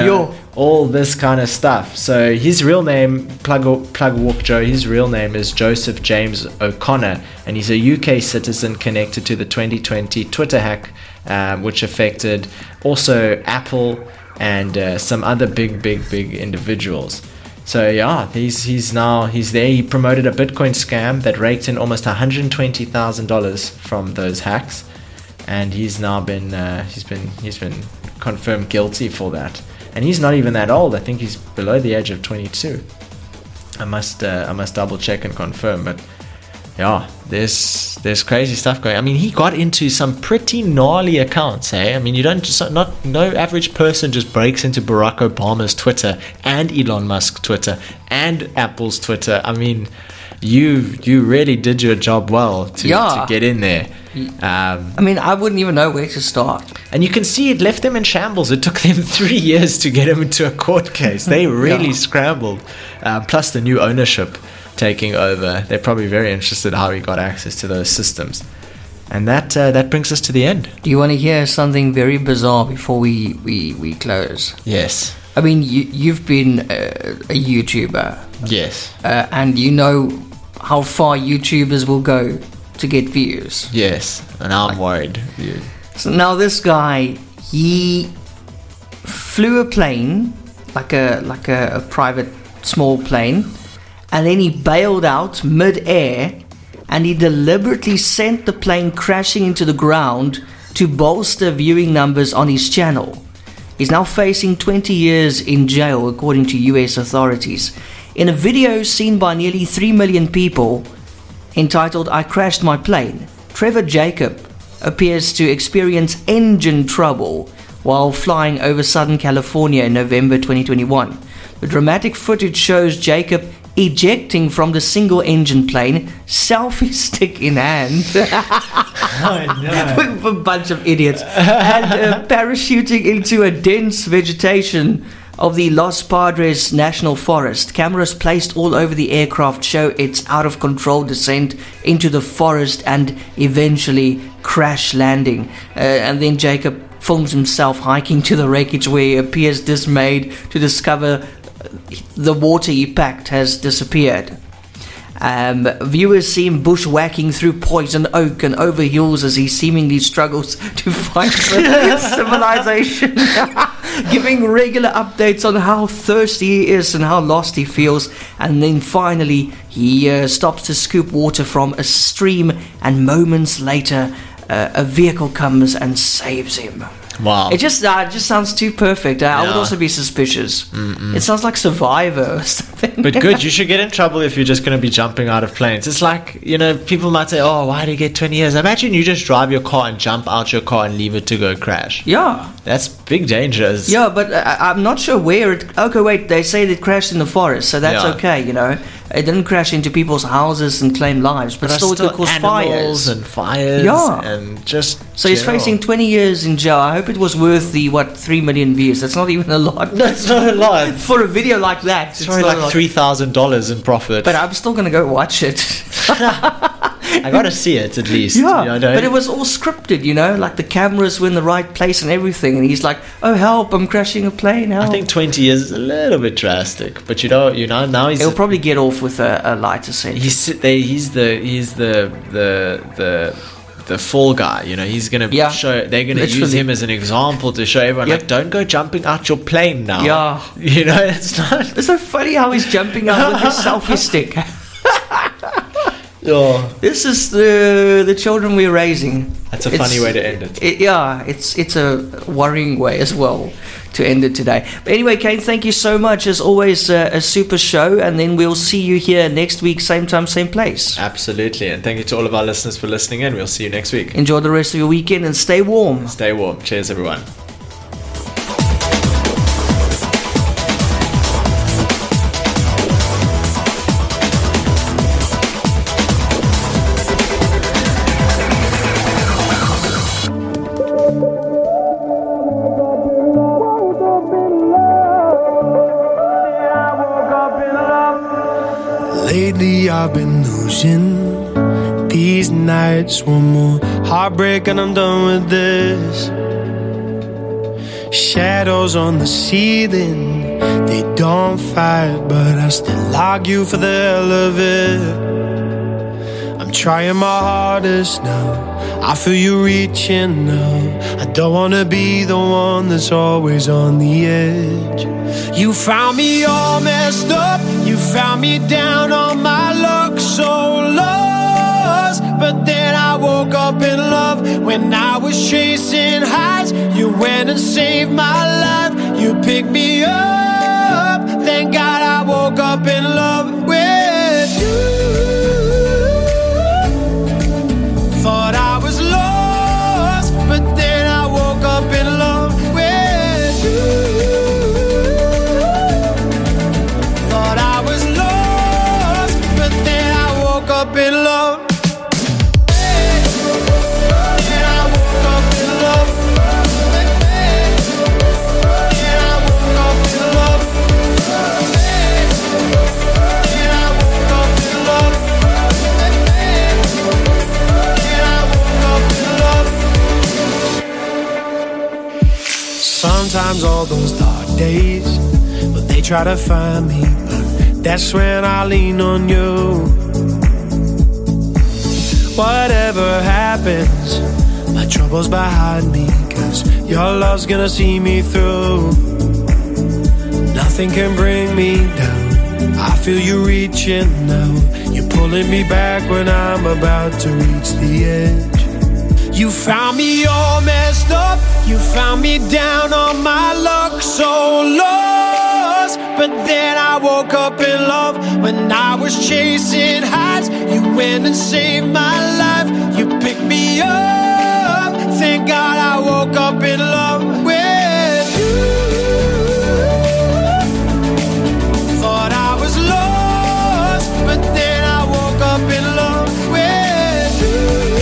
all this kind of stuff. So his real name, Plug Walk Joe, his real name is Joseph James O'Connor, and he's a UK citizen connected to the 2020 Twitter hack, which affected also Apple and some other big individuals. So yeah, he's there. He promoted a Bitcoin scam that raked in almost $120,000 from those hacks, and he's now been confirmed guilty for that. And he's not even that old. I think he's below the age of 22. I must double check and confirm, but yeah, there's crazy stuff going. I mean, he got into some pretty gnarly accounts, hey? I mean, no average person just breaks into Barack Obama's Twitter and Elon Musk's Twitter and Apple's Twitter. I mean, you really did your job well to get in there. I mean, I wouldn't even know where to start. And you can see it left them in shambles. It took them 3 years to get him into a court case. They really scrambled. Plus the new ownership taking over. They're probably very interested how he got access to those systems. And that brings us to the end. Do you want to hear something very bizarre before we close? Yes. I mean, you've been a YouTuber. Yes. And you know how far YouTubers will go to get views. Yes. And I'm worried. Yeah. So now this guy, he flew a plane, like a private small plane, and then he bailed out mid-air, and he deliberately sent the plane crashing into the ground to bolster viewing numbers on his channel. He's now facing 20 years in jail, according to US authorities. In a video seen by nearly 3 million people entitled "I Crashed My Plane," Trevor Jacob appears to experience engine trouble while flying over Southern California in November 2021. The dramatic footage shows Jacob ejecting from the single-engine plane, selfie stick in hand, with a bunch of idiots, and parachuting into a dense vegetation of the Los Padres National Forest. Cameras placed all over the aircraft show its out-of-control descent into the forest and eventually crash landing. And then Jacob films himself hiking to the wreckage, where he appears dismayed to discover the water he packed has disappeared. Viewers see him bushwhacking through poison oak and over hills as he seemingly struggles to find civilization, giving regular updates on how thirsty he is and how lost he feels. And then finally he stops to scoop water from a stream, and moments later a vehicle comes and saves him. Wow. It just sounds too perfect. I would also be suspicious. It sounds like Survivor or something. But good, you should get in trouble if you're just going to be jumping out of planes. It's like, people might say, oh, why do you get 20 years? Imagine you just drive your car and jump out your car and leave it to go crash. Yeah. That's big dangers. Yeah, but I'm not sure where it... Okay, wait, they say it crashed in the forest, so that's okay, It didn't crash into people's houses and claim lives, but still it could cause fires. And fires. Yeah. And just... So he's facing 20 years in jail. I hope it was worth the, 3 million views. That's not even a lot. That's not a lot. For a video like that. It's probably like $3,000 in profit. But I'm still going to go watch it. I got to see it at least. Yeah, but it was all scripted, like the cameras were in the right place and everything. And he's like, oh, help, I'm crashing a plane, help. I think 20 years is a little bit drastic. But, now he's... He'll probably get off with a lighter sentence. He's the fall guy, he's going to show, they're going to use him as an example to show everyone, like, don't go jumping out your plane now. Yeah. It's so funny how he's jumping out with his selfie stick. Yeah. This is the children we're raising. That's a funny way to end it. It's a worrying way as well to end it today. But anyway, Kane, thank you so much. As always, a super show, and then we'll see you here next week, same time, same place. Absolutely, and thank you to all of our listeners for listening in. We'll see you next week. Enjoy the rest of your weekend and stay warm. Stay warm. Cheers, everyone. Lately I've been losing these nights. One more heartbreak and I'm done with this. Shadows on the ceiling, they don't fight, but I still argue for the hell of it. I'm trying my hardest now, I feel you reaching now. I don't wanna be the one that's always on the edge. You found me all messed up, you found me down on my luck, so lost. But then I woke up in love. When I was chasing highs, you went and saved my life. You picked me up, thank God I woke up in love with you. Thought I was lost, but then I woke up in love with you. Thought I was lost, but then I woke up in love. Then I woke up in love. Then I woke up in love. Then I woke up in love. Sometimes all those dark days, but they try to find me, but that's when I lean on you. Whatever happens, my troubles behind me, 'cause your love's gonna see me through. Nothing can bring me down, I feel you reaching now. You're pulling me back when I'm about to reach the edge. You found me all messed up, you found me down on my luck, so lost. But but then I woke up in love. When I was chasing highs, you went and saved my life. You picked me up, thank God I woke up in love with you. Thought I was lost, but then I woke up in love with you.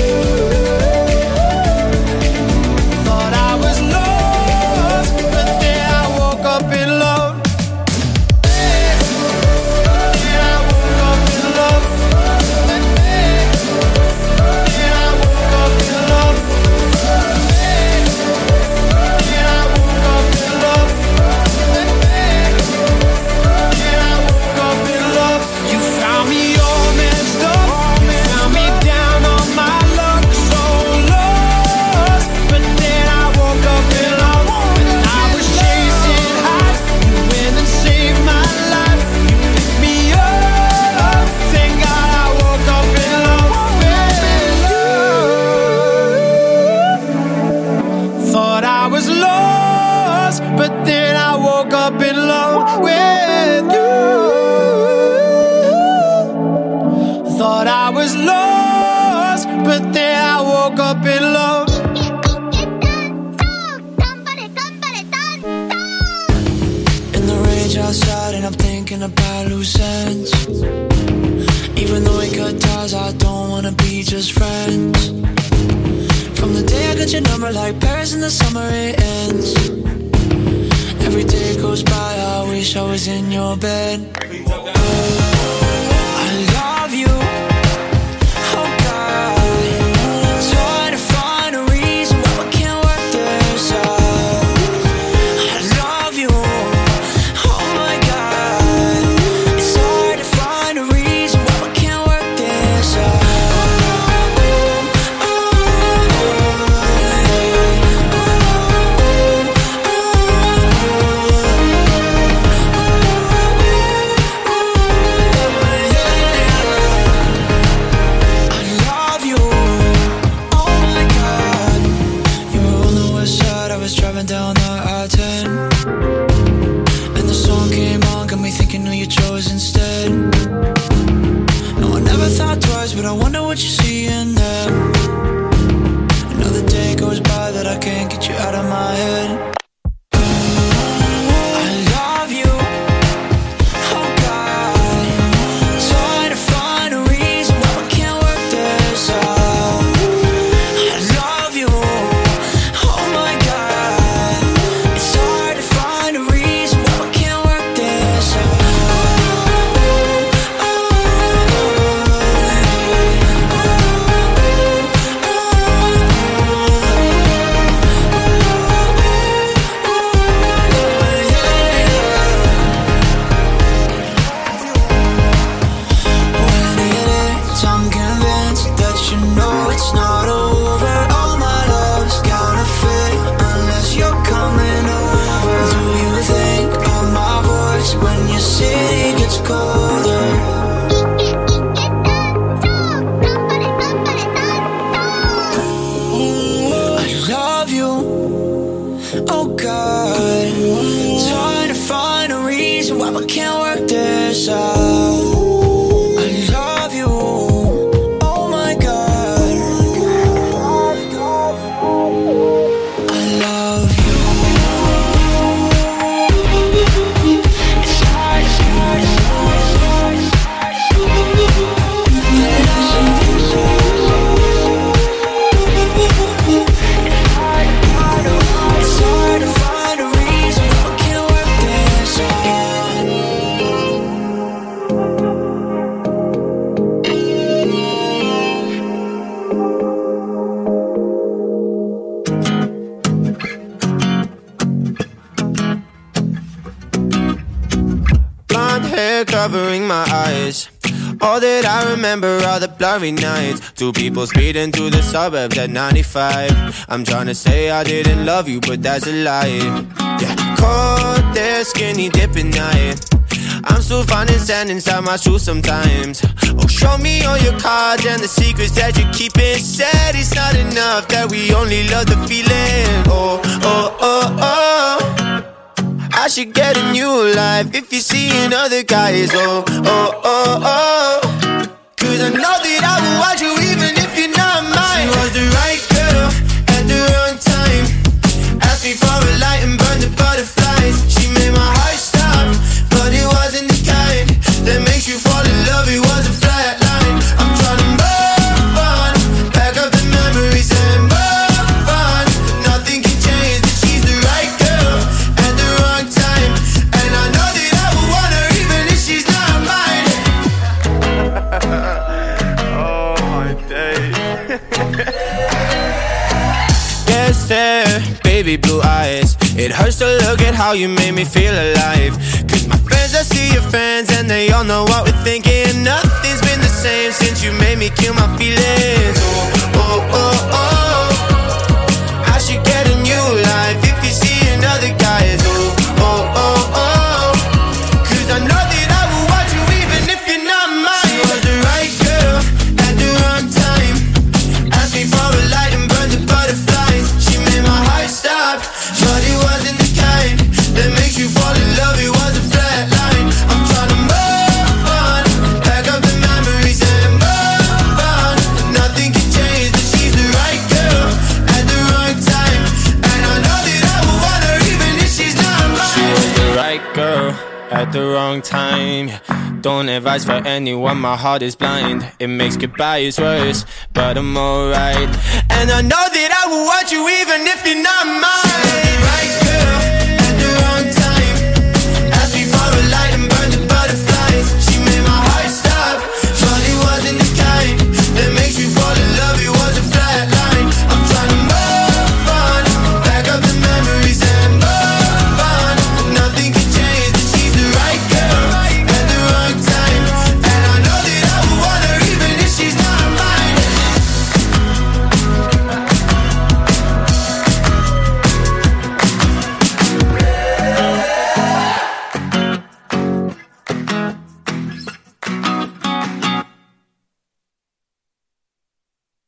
Thought I was lost, but then I woke up in love. Then I woke up in love. Then I woke up in love. Then I woke up in love. Then I woke up in love. You found me all messed up. You found me down on my luck, so lost. But then I woke up in love. When I was chasing highs, you went and saved my life. You picked me up. Thank God I woke up in love with you. Thought I was lost, but then I woke up in love with you. Thought I was lost, but then I woke up in love. In the rage outside and I'm thinking about loose ends. Even though we cut ties, I don't wanna be just friends. From the day I got your number, like Paris in the summer, it ends. Every day goes by, I wish I was in your bed. I love you, oh God. Trying to find a reason why we can't work this out. I love you, oh my God. It's hard to find a reason why we can't work this out. I love you, oh my God. You were on the west side, I was driving down the I-10. And the song came on, got me thinking who you chose instead. No, I never thought twice, but I wonder what you see in them. Another day goes by that I can't get you out of my head. I love you, oh God. Trying to find a reason why we can't work this out. I love you, oh my God. It's hard to find a reason why we can't work this out. When it ends, I'm convinced that you know it's not over. All my love's counterfeit unless you're coming over. Do you think of my voice when your city gets colder? I love you, oh God. Trying to find a reason why we can't work this out. I love you, oh my God. I love you. It's hard, it's hard, it's hard, it's hard, it's It's hard to find a reason why we can't work this out. Blonde hair covering my eyes. All that I remember are the blurry nights. Two people speeding through the suburbs at 95. I'm trying to say I didn't love you, but that's a lie. Yeah, caught that skinny dipping night. I'm still finding sand inside my shoes sometimes. Oh, show me all your cards and the secrets that you keep inside. It's not enough that we only love the feeling. Oh, oh, oh, oh. I should get a new life if you're seeing other guys. Oh, oh, oh, oh. Cause I know that I will want you even if you're not mine. She was the right girl at the wrong time. Asked me for a light and burned the butterflies. She made my heart stop, but it wasn't the kind that makes you fall in love. It was a flat line. I'm trying to move on, pack up the memories and move on. Nothing can change, but she's the right girl at the wrong time. And I know that I will want her even if she's not mine. Oh my days. Yes, there, baby blue eyes. It hurts to look at how you made me feel alive. Cause my friends, I see your friends, and they all know what we're thinking. Nothing's been the same since you made me kill my feelings. Oh, oh, oh, oh. I should get a new life if you see another guys. Oh, oh, oh, oh. Cause I know that I will want you even if you're not mine. She was the right girl at the wrong time. Asked me for a light and burned the butterflies. She made my heart stop, but it wasn't the kind that makes you fall in love. It was a flat line. I'm trying to move on, pack up the memories and move on. Nothing can change, that she's the right girl at the wrong time. And I know that I will want her even if she's not mine. She was the right girl at the wrong time. Don't advise for anyone, my heart is blind. It makes goodbyes worse, but I'm alright. And I know that I will want you even if you're not mine. She was the right girl